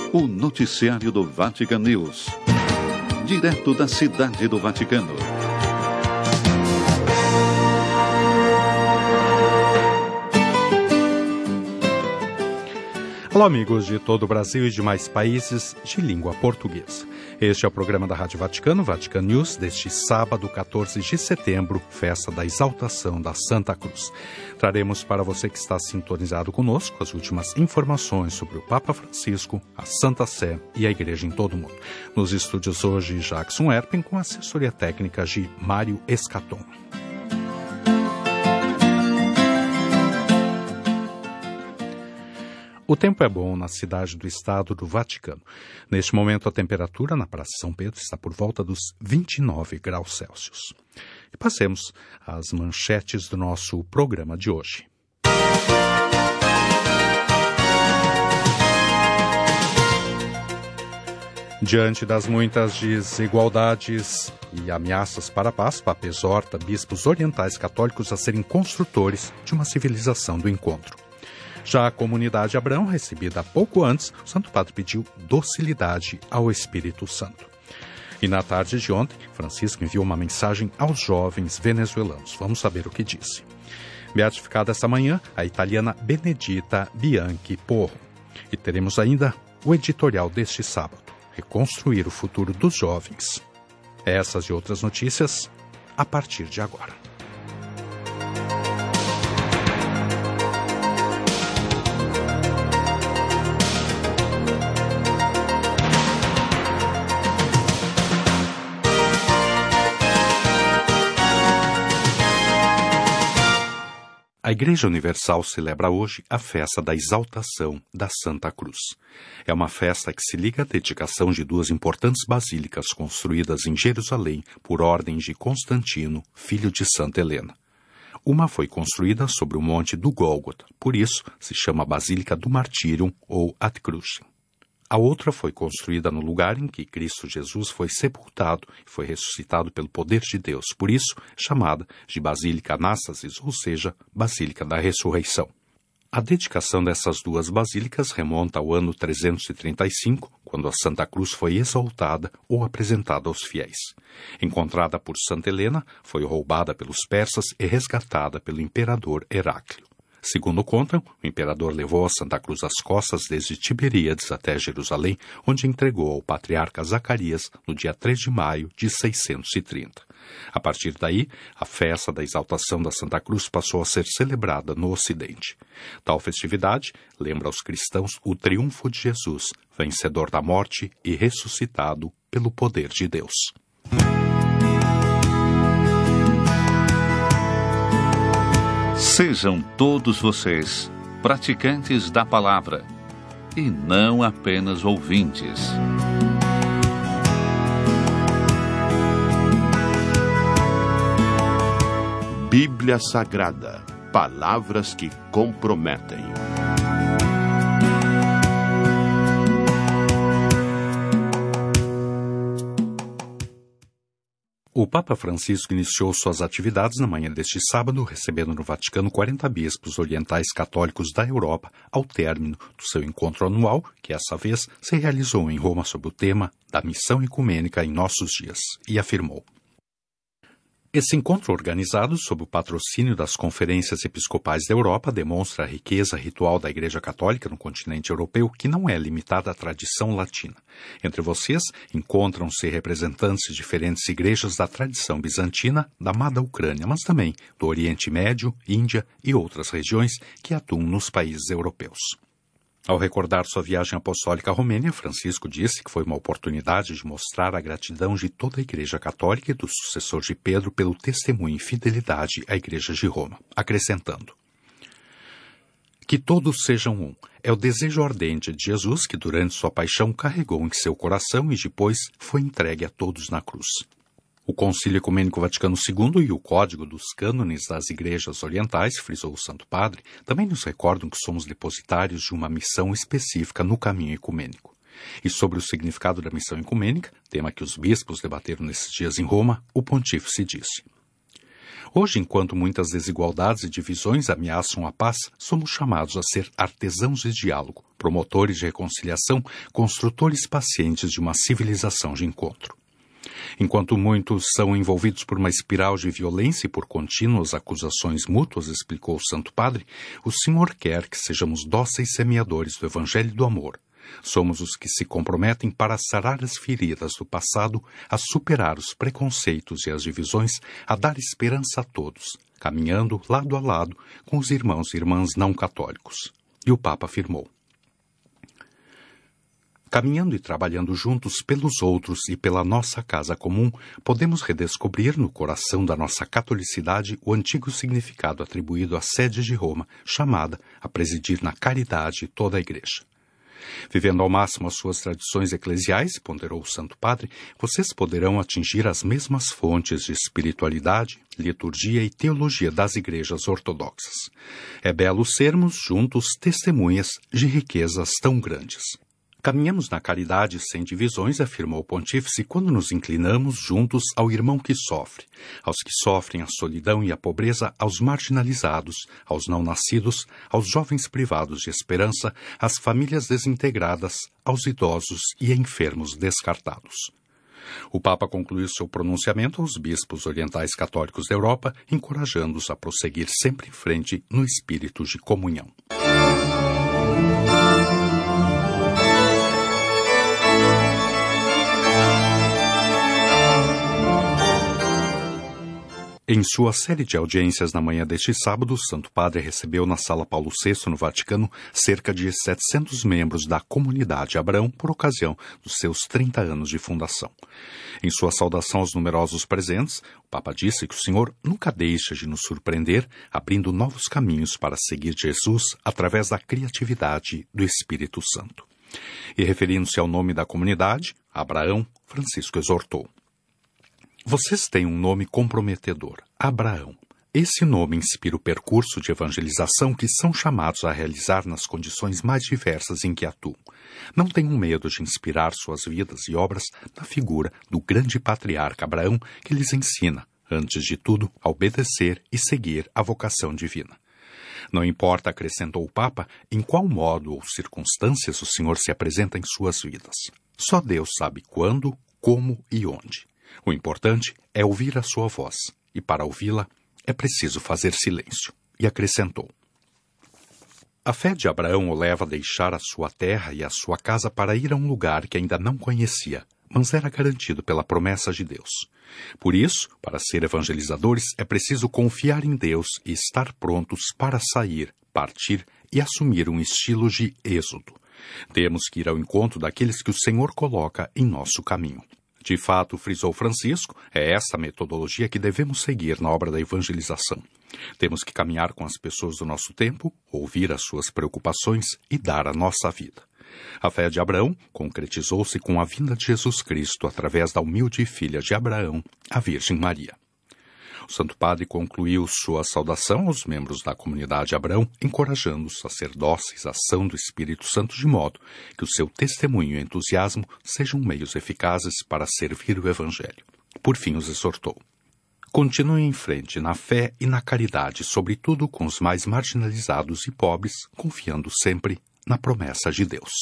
o noticiário do Vatican News. Direto da Cidade do Vaticano. Olá, amigos de todo o Brasil e demais países de língua portuguesa. Este é o programa da Rádio Vaticano, Vatican News, deste sábado, 14 de setembro, festa da exaltação da Santa Cruz. Traremos para você que está sintonizado conosco as últimas informações sobre o Papa Francisco, a Santa Sé e a Igreja em todo o mundo. Nos estúdios hoje, Jackson Erpen, com assessoria técnica de Mário Escaton. O tempo é bom na cidade do Estado do Vaticano. Neste momento, a temperatura na Praça São Pedro está por volta dos 29 graus Celsius. E passemos às manchetes do nosso programa de hoje. Diante das muitas desigualdades e ameaças para a paz, Papa exorta bispos orientais católicos a serem construtores de uma civilização do encontro. Já a comunidade Abraão, recebida pouco antes, o Santo Padre pediu docilidade ao Espírito Santo. E na tarde de ontem, Francisco enviou uma mensagem aos jovens venezuelanos. Vamos saber o que disse. Beatificada esta manhã, a italiana Benedita Bianchi Porro. E teremos ainda o editorial deste sábado, Reconstruir o Futuro dos Jovens. Essas e outras notícias a partir de agora. A Igreja Universal celebra hoje a festa da exaltação da Santa Cruz. É uma festa que se liga à dedicação de duas importantes basílicas construídas em Jerusalém por ordem de Constantino, filho de Santa Helena. Uma foi construída sobre o monte do Gólgota, por isso se chama Basílica do Martírium ou Ad Crucem. A outra foi construída no lugar em que Cristo Jesus foi sepultado e foi ressuscitado pelo poder de Deus, por isso chamada de Basílica Anástasis, ou seja, Basílica da Ressurreição. A dedicação dessas duas basílicas remonta ao ano 335, quando a Santa Cruz foi exaltada ou apresentada aos fiéis. Encontrada por Santa Helena, foi roubada pelos persas e resgatada pelo imperador Heráclio. Segundo contam, o imperador levou a Santa Cruz às costas desde Tiberíades até Jerusalém, onde entregou ao patriarca Zacarias no dia 3 de maio de 630. A partir daí, a festa da exaltação da Santa Cruz passou a ser celebrada no Ocidente. Tal festividade lembra aos cristãos o triunfo de Jesus, vencedor da morte e ressuscitado pelo poder de Deus. Sejam todos vocês praticantes da palavra e não apenas ouvintes. Bíblia Sagrada, palavras que comprometem. O Papa Francisco iniciou suas atividades na manhã deste sábado, recebendo no Vaticano 40 bispos orientais católicos da Europa, ao término do seu encontro anual, que essa vez se realizou em Roma sob o tema da missão ecumênica em nossos dias, e afirmou: esse encontro organizado sob o patrocínio das Conferências Episcopais da Europa demonstra a riqueza ritual da Igreja Católica no continente europeu, que não é limitada à tradição latina. Entre vocês encontram-se representantes de diferentes igrejas da tradição bizantina, da amada Ucrânia, mas também do Oriente Médio, Índia e outras regiões que atuam nos países europeus. Ao recordar sua viagem apostólica à Romênia, Francisco disse que foi uma oportunidade de mostrar a gratidão de toda a Igreja Católica e do sucessor de Pedro pelo testemunho e fidelidade à Igreja de Roma, acrescentando: que todos sejam um. É o desejo ardente de Jesus que durante sua paixão carregou em seu coração e depois foi entregue a todos na cruz. O Concílio Ecumênico Vaticano II e o Código dos Cânones das Igrejas Orientais, frisou o Santo Padre, também nos recordam que somos depositários de uma missão específica no caminho ecumênico. E sobre o significado da missão ecumênica, tema que os bispos debateram nesses dias em Roma, o pontífice disse: Hoje, enquanto muitas desigualdades e divisões ameaçam a paz, somos chamados a ser artesãos de diálogo, promotores de reconciliação, construtores pacientes de uma civilização de encontro. Enquanto muitos são envolvidos por uma espiral de violência e por contínuas acusações mútuas, explicou o Santo Padre, o Senhor quer que sejamos dóceis semeadores do Evangelho do Amor. Somos os que se comprometem para sarar as feridas do passado, a superar os preconceitos e as divisões, a dar esperança a todos, caminhando lado a lado com os irmãos e irmãs não católicos. E o Papa afirmou: caminhando e trabalhando juntos pelos outros e pela nossa casa comum, podemos redescobrir no coração da nossa catolicidade o antigo significado atribuído à sede de Roma, chamada a presidir na caridade toda a Igreja. Vivendo ao máximo as suas tradições eclesiais, ponderou o Santo Padre, vocês poderão atingir as mesmas fontes de espiritualidade, liturgia e teologia das igrejas ortodoxas. É belo sermos juntos testemunhas de riquezas tão grandes. Caminhamos na caridade sem divisões, afirmou o Pontífice, quando nos inclinamos juntos ao irmão que sofre, aos que sofrem a solidão e a pobreza, aos marginalizados, aos não-nascidos, aos jovens privados de esperança, às famílias desintegradas, aos idosos e enfermos descartados. O Papa concluiu seu pronunciamento aos bispos orientais católicos da Europa, encorajando-os a prosseguir sempre em frente no espírito de comunhão. Em sua série de audiências na manhã deste sábado, o Santo Padre recebeu na Sala Paulo VI, no Vaticano, cerca de 700 membros da comunidade Abraão por ocasião dos seus 30 anos de fundação. Em sua saudação aos numerosos presentes, o Papa disse que o Senhor nunca deixa de nos surpreender, abrindo novos caminhos para seguir Jesus através da criatividade do Espírito Santo. E referindo-se ao nome da comunidade, Abraão, Francisco exortou: vocês têm um nome comprometedor, Abraão. Esse nome inspira o percurso de evangelização que são chamados a realizar nas condições mais diversas em que atuam. Não tenham medo de inspirar suas vidas e obras na figura do grande patriarca Abraão, que lhes ensina, antes de tudo, a obedecer e seguir a vocação divina. Não importa, acrescentou o Papa, em qual modo ou circunstâncias o Senhor se apresenta em suas vidas. Só Deus sabe quando, como e onde. O importante é ouvir a sua voz, e para ouvi-la é preciso fazer silêncio. E acrescentou: a fé de Abraão o leva a deixar a sua terra e a sua casa para ir a um lugar que ainda não conhecia, mas era garantido pela promessa de Deus. Por isso, para ser evangelizadores, é preciso confiar em Deus e estar prontos para sair, partir e assumir um estilo de êxodo. Temos que ir ao encontro daqueles que o Senhor coloca em nosso caminho. De fato, frisou Francisco, é essa metodologia que devemos seguir na obra da evangelização. Temos que caminhar com as pessoas do nosso tempo, ouvir as suas preocupações e dar a nossa vida. A fé de Abraão concretizou-se com a vinda de Jesus Cristo através da humilde filha de Abraão, a Virgem Maria. O Santo Padre concluiu sua saudação aos membros da comunidade Abraão, encorajando-os a ser dóceis à ação do Espírito Santo de modo que o seu testemunho e entusiasmo sejam meios eficazes para servir o Evangelho. Por fim, os exortou: continuem em frente na fé e na caridade, sobretudo com os mais marginalizados e pobres, confiando sempre na promessa de Deus.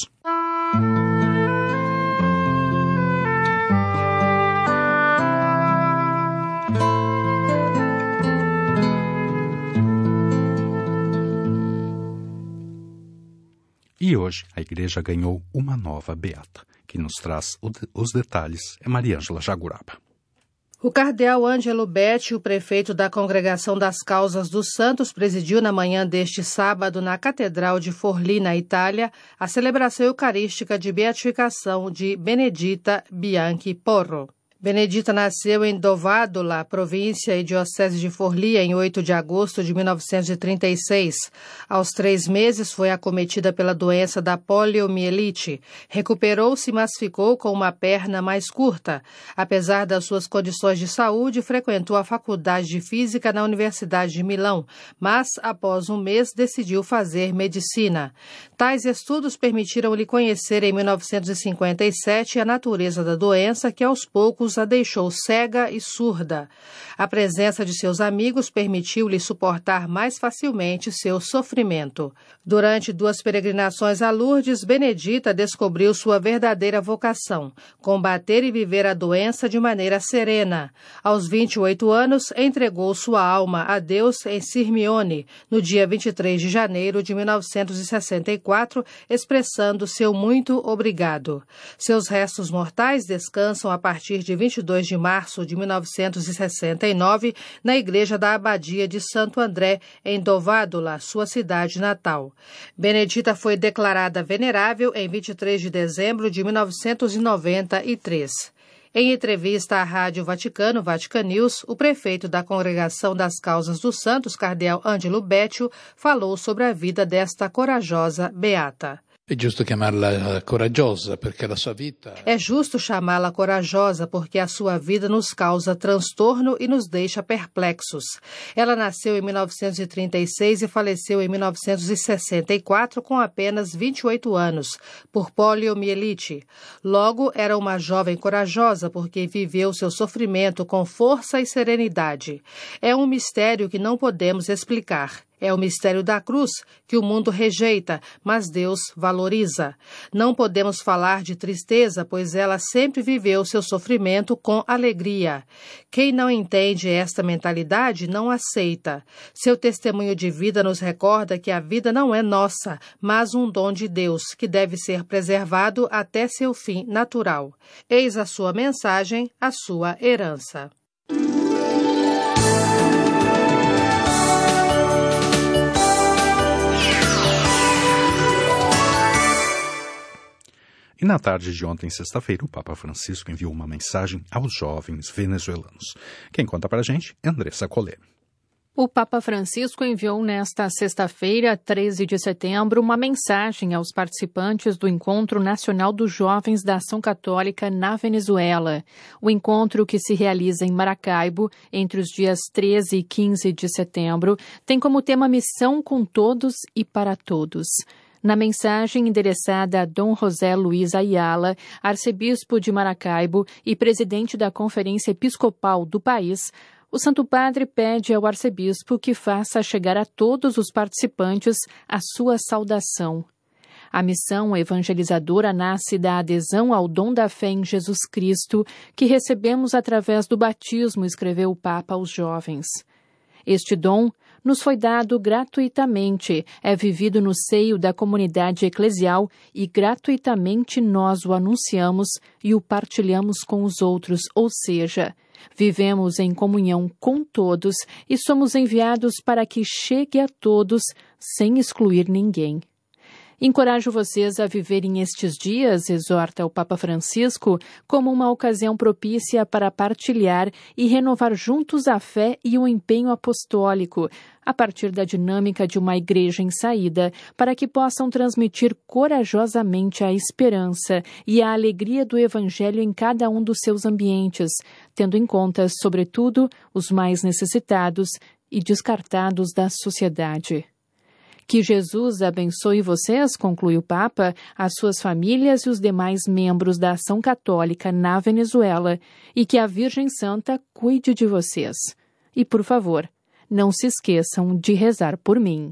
E hoje a Igreja ganhou uma nova beata. Quem nos traz os detalhes é Maria Ângela Jaguraba. O cardeal Ângelo Betti, o prefeito da Congregação das Causas dos Santos, presidiu na manhã deste sábado na Catedral de Forlì, na Itália, a celebração eucarística de beatificação de Benedita Bianchi Porro. Benedita nasceu em Dovadula, província e diocese de Forlì, em 8 de agosto de 1936. Aos 3 meses foi acometida pela doença da poliomielite. Recuperou-se, mas ficou com uma perna mais curta. Apesar das suas condições de saúde, frequentou a Faculdade de Física na Universidade de Milão, mas, após um mês, decidiu fazer medicina. Tais estudos permitiram-lhe conhecer, em 1957, a natureza da doença que, aos poucos, Jesus a deixou cega e surda. A presença de seus amigos permitiu-lhe suportar mais facilmente seu sofrimento. Durante 2 peregrinações a Lourdes, Benedita descobriu sua verdadeira vocação: combater e viver a doença de maneira serena. Aos 28 anos, entregou sua alma a Deus em Sirmione, no dia 23 de janeiro de 1964, expressando seu muito obrigado. Seus restos mortais descansam a partir de 22 de março de 1969 na igreja da Abadia de Santo André, em Dovádula, sua cidade natal. Benedita foi declarada venerável em 23 de dezembro de 1993. Em entrevista à Rádio Vaticano, Vatican News, o prefeito da Congregação das Causas dos Santos, cardeal Ângelo Becciu, falou sobre a vida desta corajosa beata. É justo chamá-la corajosa, porque a sua vida... É justo chamá-la corajosa, porque a sua vida nos causa transtorno e nos deixa perplexos. Ela nasceu em 1936 e faleceu em 1964 com apenas 28 anos, por poliomielite. Logo, era uma jovem corajosa, porque viveu seu sofrimento com força e serenidade. É um mistério que não podemos explicar. É o mistério da cruz, que o mundo rejeita, mas Deus valoriza. Não podemos falar de tristeza, pois ela sempre viveu seu sofrimento com alegria. Quem não entende esta mentalidade não aceita. Seu testemunho de vida nos recorda que a vida não é nossa, mas um dom de Deus, que deve ser preservado até seu fim natural. Eis a sua mensagem, a sua herança. E na tarde de ontem, sexta-feira, o Papa Francisco enviou uma mensagem aos jovens venezuelanos. Quem conta pra gente é Andressa Collet. O Papa Francisco enviou nesta sexta-feira, 13 de setembro, uma mensagem aos participantes do Encontro Nacional dos Jovens da Ação Católica na Venezuela. O encontro, que se realiza em Maracaibo entre os dias 13 e 15 de setembro, tem como tema Missão com Todos e para Todos. Na mensagem endereçada a Dom José Luiz Ayala, arcebispo de Maracaibo e presidente da Conferência Episcopal do país, o Santo Padre pede ao arcebispo que faça chegar a todos os participantes a sua saudação. A missão evangelizadora nasce da adesão ao dom da fé em Jesus Cristo, que recebemos através do batismo, escreveu o Papa aos jovens. Este dom nos foi dado gratuitamente, é vivido no seio da comunidade eclesial e gratuitamente nós o anunciamos e o partilhamos com os outros, ou seja, vivemos em comunhão com todos e somos enviados para que chegue a todos sem excluir ninguém. Encorajo vocês a viverem estes dias, exorta o Papa Francisco, como uma ocasião propícia para partilhar e renovar juntos a fé e o empenho apostólico, a partir da dinâmica de uma igreja em saída, para que possam transmitir corajosamente a esperança e a alegria do Evangelho em cada um dos seus ambientes, tendo em conta, sobretudo, os mais necessitados e descartados da sociedade. Que Jesus abençoe vocês, conclui o Papa, as suas famílias e os demais membros da Ação Católica na Venezuela, e que a Virgem Santa cuide de vocês. E, por favor, não se esqueçam de rezar por mim.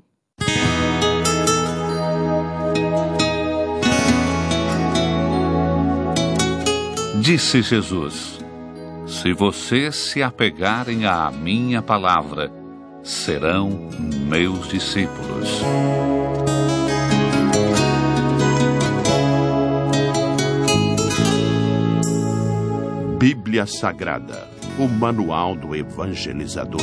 Disse Jesus: se vocês se apegarem à minha palavra, serão meus discípulos. Bíblia Sagrada, o manual do evangelizador.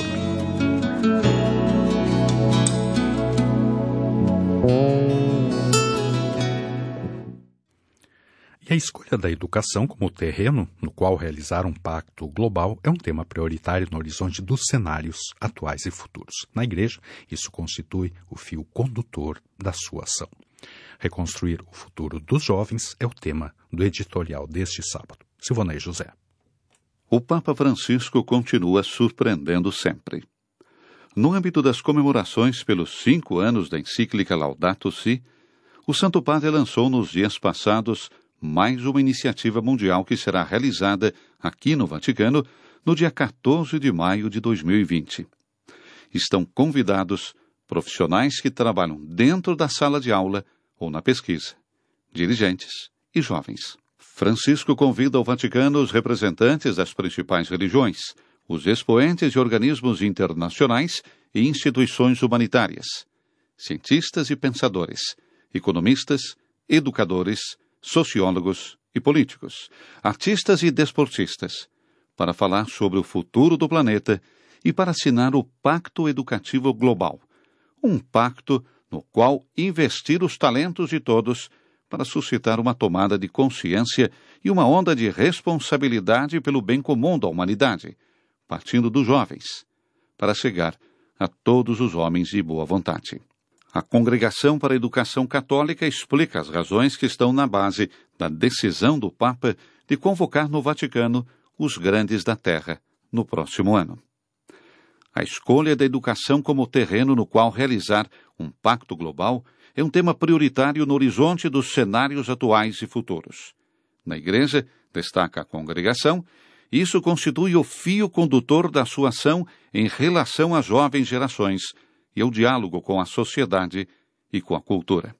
E a escolha da educação como terreno no qual realizar um pacto global é um tema prioritário no horizonte dos cenários atuais e futuros. Na Igreja, isso constitui o fio condutor da sua ação. Reconstruir o futuro dos jovens é o tema do editorial deste sábado. Silvanei José. O Papa Francisco continua surpreendendo sempre. No âmbito das comemorações pelos 5 anos da encíclica Laudato Si, o Santo Padre lançou nos dias passados mais uma iniciativa mundial que será realizada aqui no Vaticano no dia 14 de maio de 2020. Estão convidados profissionais que trabalham dentro da sala de aula ou na pesquisa, dirigentes e jovens. Francisco convida ao Vaticano os representantes das principais religiões, os expoentes de organismos internacionais e instituições humanitárias, cientistas e pensadores, economistas, educadores, sociólogos e políticos, artistas e desportistas, para falar sobre o futuro do planeta e para assinar o Pacto Educativo Global, um pacto no qual investir os talentos de todos para suscitar uma tomada de consciência e uma onda de responsabilidade pelo bem comum da humanidade, partindo dos jovens, para chegar a todos os homens de boa vontade. A Congregação para a Educação Católica explica as razões que estão na base da decisão do Papa de convocar no Vaticano os grandes da Terra no próximo ano. A escolha da educação como terreno no qual realizar um pacto global é um tema prioritário no horizonte dos cenários atuais e futuros. Na Igreja, destaca a Congregação, isso constitui o fio condutor da sua ação em relação às jovens gerações e ao diálogo com a sociedade e com a cultura.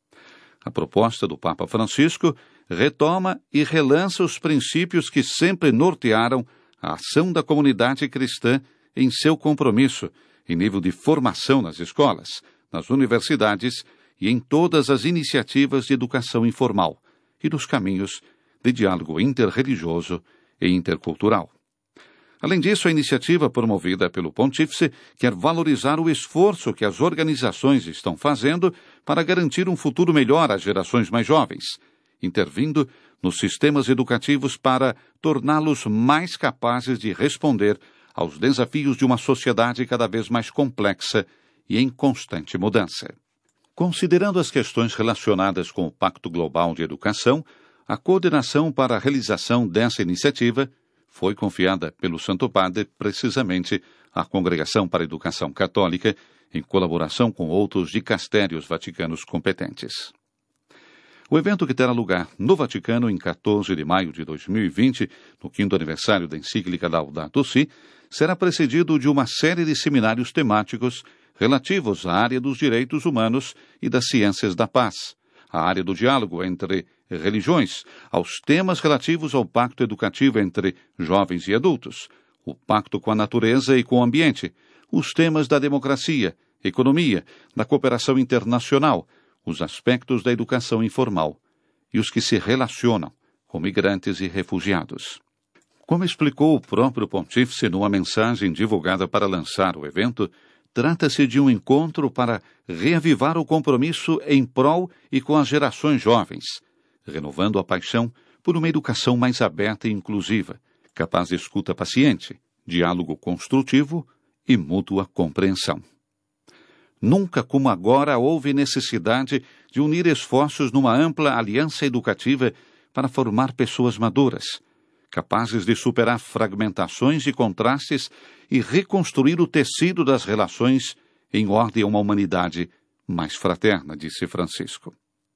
A proposta do Papa Francisco retoma e relança os princípios que sempre nortearam a ação da comunidade cristã em seu compromisso em nível de formação nas escolas, nas universidades e em todas as iniciativas de educação informal e nos caminhos de diálogo interreligioso e intercultural. Além disso, a iniciativa promovida pelo Pontífice quer valorizar o esforço que as organizações estão fazendo para garantir um futuro melhor às gerações mais jovens, intervindo nos sistemas educativos para torná-los mais capazes de responder aos desafios de uma sociedade cada vez mais complexa e em constante mudança. Considerando as questões relacionadas com o Pacto Global de Educação, a coordenação para a realização dessa iniciativa foi confiada pelo Santo Padre precisamente à Congregação para a Educação Católica, em colaboração com outros dicastérios vaticanos competentes. O evento, que terá lugar no Vaticano em 14 de maio de 2020, no 5º aniversário da encíclica Laudato Si, será precedido de uma série de seminários temáticos relativos à área dos direitos humanos e das ciências da paz, à área do diálogo entre religiões, aos temas relativos ao pacto educativo entre jovens e adultos, o pacto com a natureza e com o ambiente, os temas da democracia, economia, da cooperação internacional, os aspectos da educação informal e os que se relacionam com migrantes e refugiados. Como explicou o próprio Pontífice numa mensagem divulgada para lançar o evento, trata-se de um encontro para reavivar o compromisso em prol e com as gerações jovens, renovando a paixão por uma educação mais aberta e inclusiva, capaz de escuta paciente, diálogo construtivo e mútua compreensão. Nunca como agora houve necessidade de unir esforços numa ampla aliança educativa para formar pessoas maduras, capazes de superar fragmentações e contrastes e reconstruir o tecido das relações em ordem a uma humanidade mais fraterna, disse Francisco.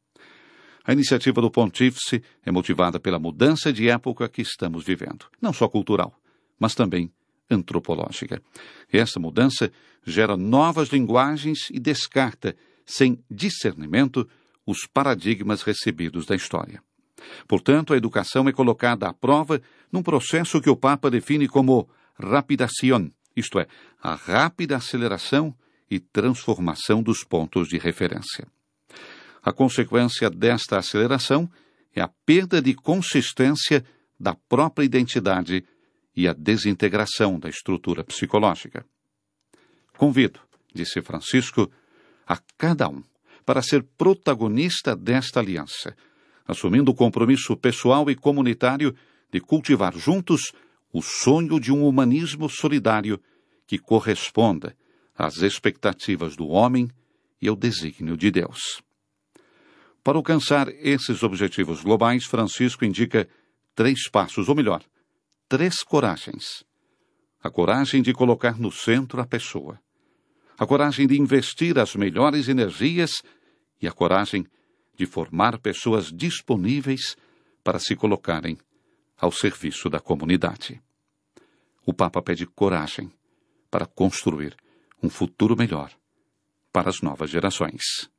A iniciativa do Pontífice é motivada pela mudança de época que estamos vivendo, não só cultural, mas também antropológica. Essa mudança gera novas linguagens e descarta, sem discernimento, os paradigmas recebidos da história. Portanto, a educação é colocada à prova num processo que o Papa define como rapidación, isto é, a rápida aceleração e transformação dos pontos de referência. A consequência desta aceleração é a perda de consistência da própria identidade e a desintegração da estrutura psicológica. Convido, disse Francisco, a cada um para ser protagonista desta aliança, assumindo o compromisso pessoal e comunitário de cultivar juntos o sonho de um humanismo solidário que corresponda às expectativas do homem e ao desígnio de Deus. Para alcançar esses objetivos globais, Francisco indica 3 passos, ou melhor, 3 coragens. A coragem de colocar no centro a pessoa, a coragem de investir as melhores energias e a coragem de formar pessoas disponíveis para se colocarem ao serviço da comunidade. O Papa pede coragem para construir um futuro melhor para as novas gerações.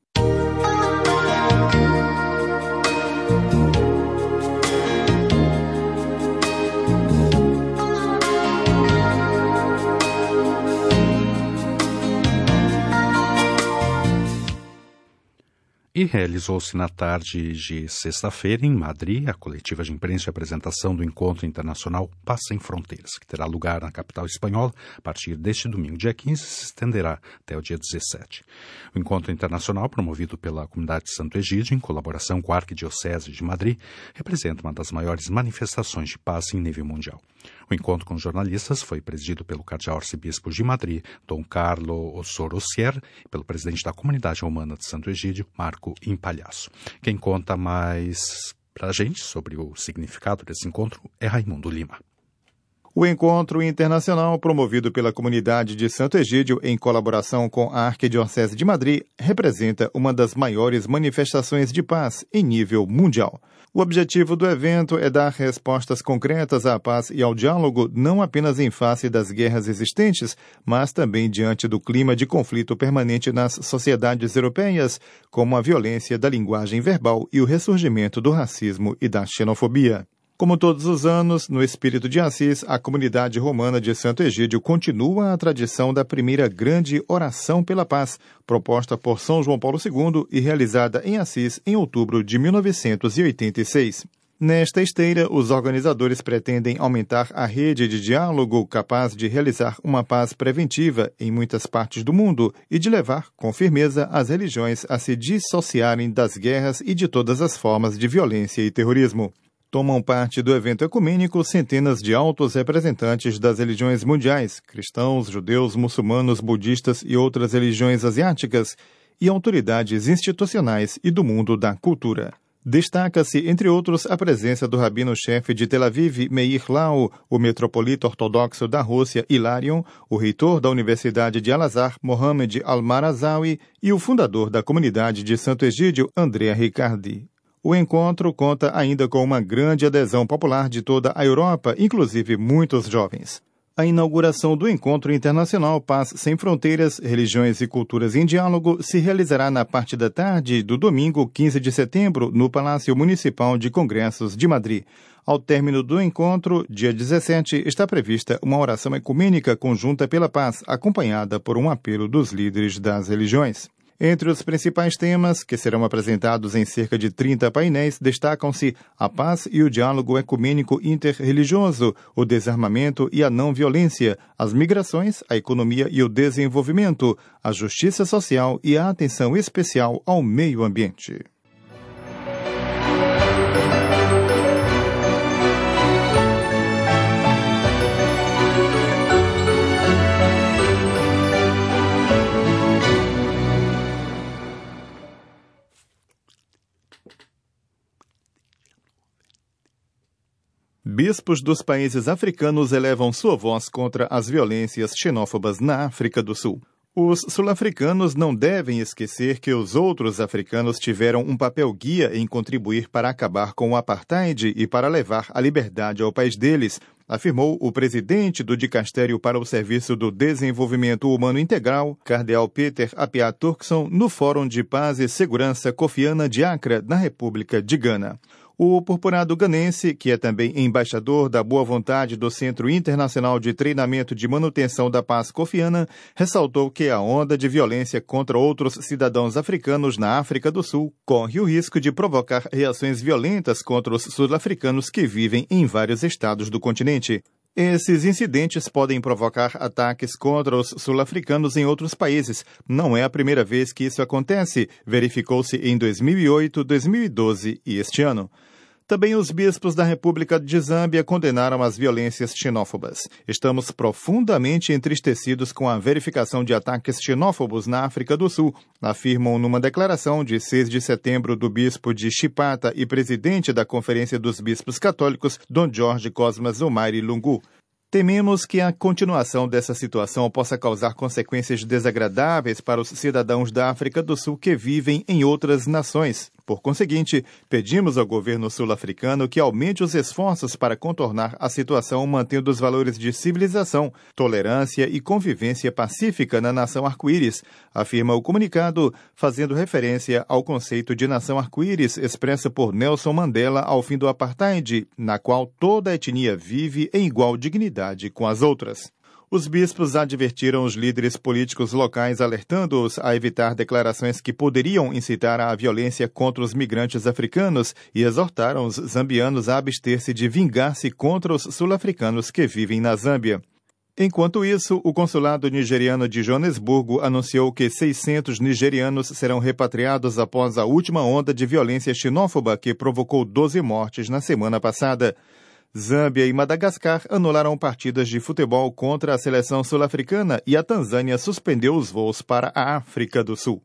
E realizou-se na tarde de sexta-feira, em Madrid, a coletiva de imprensa e apresentação do Encontro Internacional Paz Sem Fronteiras, que terá lugar na capital espanhola a partir deste domingo, dia 15, e se estenderá até o dia 17. O Encontro Internacional, promovido pela Comunidade de Santo Egídio, em colaboração com a Arquidiocese de Madrid, representa uma das maiores manifestações de paz em nível mundial. O encontro com jornalistas foi presidido pelo cardeal arcebispo de Madrid, Dom Carlo Osoro Sierra, e pelo presidente da Comunidade Romana de Santo Egídio, Marco Impalhaço. Quem conta mais para a gente sobre o significado desse encontro é Raimundo Lima. O encontro internacional, promovido pela Comunidade de Santo Egídio em colaboração com a Arquidiocese de Madrid, representa uma das maiores manifestações de paz em nível mundial. O objetivo do evento é dar respostas concretas à paz e ao diálogo, não apenas em face das guerras existentes, mas também diante do clima de conflito permanente nas sociedades europeias, como a violência da linguagem verbal e o ressurgimento do racismo e da xenofobia. Como todos os anos, no espírito de Assis, a Comunidade Romana de Santo Egídio continua a tradição da primeira grande oração pela paz, proposta por São João Paulo II e realizada em Assis em outubro de 1986. Nesta esteira, os organizadores pretendem aumentar a rede de diálogo capaz de realizar uma paz preventiva em muitas partes do mundo e de levar, com firmeza, as religiões a se dissociarem das guerras e de todas as formas de violência e terrorismo. Tomam parte do evento ecumênico centenas de altos representantes das religiões mundiais, cristãos, judeus, muçulmanos, budistas e outras religiões asiáticas, e autoridades institucionais e do mundo da cultura. Destaca-se, entre outros, a presença do rabino-chefe de Tel Aviv, Meir Lau, o metropolita ortodoxo da Rússia, Hilarion, o reitor da Universidade de Al-Azhar, Mohamed Al-Marazawi, e o fundador da Comunidade de Santo Egídio, Andrea Riccardi. O encontro conta ainda com uma grande adesão popular de toda a Europa, inclusive muitos jovens. A inauguração do Encontro Internacional Paz Sem Fronteiras, Religiões e Culturas em Diálogo se realizará na parte da tarde do domingo 15 de setembro, no Palácio Municipal de Congressos de Madrid. Ao término do encontro, dia 17, está prevista uma oração ecumênica conjunta pela paz, acompanhada por um apelo dos líderes das religiões. Entre os principais temas, que serão apresentados em cerca de 30 painéis, destacam-se a paz e o diálogo ecumênico interreligioso, o desarmamento e a não-violência, as migrações, a economia e o desenvolvimento, a justiça social e a atenção especial ao meio ambiente. Bispos dos países africanos elevam sua voz contra as violências xenófobas na África do Sul. Os sul-africanos não devem esquecer que os outros africanos tiveram um papel guia em contribuir para acabar com o apartheid e para levar a liberdade ao país deles, afirmou o presidente do Dicastério para o Serviço do Desenvolvimento Humano Integral, cardeal Peter Appiah Turkson, no Fórum de Paz e Segurança Kofi Annan de Accra, na República de Gana. O purpurado ganense, que é também embaixador da boa vontade do Centro Internacional de Treinamento de Manutenção da Paz Kofi Annan, ressaltou que a onda de violência contra outros cidadãos africanos na África do Sul corre o risco de provocar reações violentas contra os sul-africanos que vivem em vários estados do continente. Esses incidentes podem provocar ataques contra os sul-africanos em outros países. Não é a primeira vez que isso acontece. Verificou-se em 2008, 2012 e este ano. Também os bispos da República de Zâmbia condenaram as violências xenófobas. Estamos profundamente entristecidos com a verificação de ataques xenófobos na África do Sul, afirmam numa declaração de 6 de setembro do bispo de Chipata e presidente da Conferência dos Bispos Católicos, Dom Jorge Cosmas Omairi Lungu. Tememos que a continuação dessa situação possa causar consequências desagradáveis para os cidadãos da África do Sul que vivem em outras nações. Por conseguinte, pedimos ao governo sul-africano que aumente os esforços para contornar a situação, mantendo os valores de civilização, tolerância e convivência pacífica na nação arco-íris, afirma o comunicado, fazendo referência ao conceito de nação arco-íris expresso por Nelson Mandela ao fim do apartheid, na qual toda a etnia vive em igual dignidade com as outras. Os bispos advertiram os líderes políticos locais, alertando-os a evitar declarações que poderiam incitar à violência contra os migrantes africanos e exortaram os zambianos a abster-se de vingar-se contra os sul-africanos que vivem na Zâmbia. Enquanto isso, o consulado nigeriano de Joanesburgo anunciou que 600 nigerianos serão repatriados após a última onda de violência xenófoba que provocou 12 mortes na semana passada. Zâmbia e Madagascar anularam partidas de futebol contra a seleção sul-africana e a Tanzânia suspendeu os voos para a África do Sul.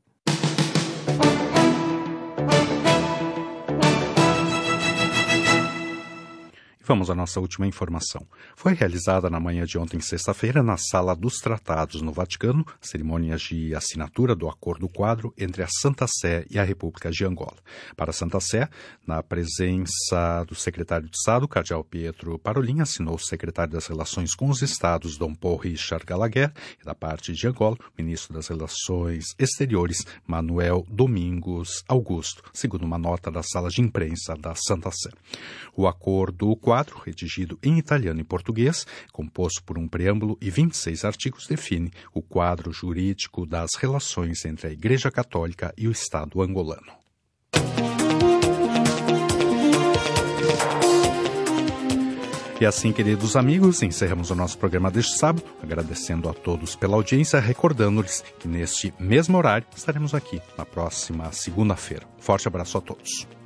Vamos à nossa última informação. Foi realizada na manhã de ontem, sexta-feira, na Sala dos Tratados, no Vaticano, cerimônias de assinatura do Acordo Quadro entre a Santa Sé e a República de Angola. Para a Santa Sé, na presença do secretário de Estado, cardeal Pietro Parolin, assinou o secretário das Relações com os Estados, Dom Paul Richard Gallagher, e da parte de Angola, o ministro das Relações Exteriores, Manuel Domingos Augusto, segundo uma nota da sala de imprensa da Santa Sé. O Acordo Quadro, redigido em italiano e português, composto por um preâmbulo e 26 artigos, define o quadro jurídico das relações entre a Igreja Católica e o Estado angolano. E assim, queridos amigos, encerramos o nosso programa deste sábado, agradecendo a todos pela audiência, recordando-lhes que neste mesmo horário estaremos aqui na próxima segunda-feira. Forte abraço a todos.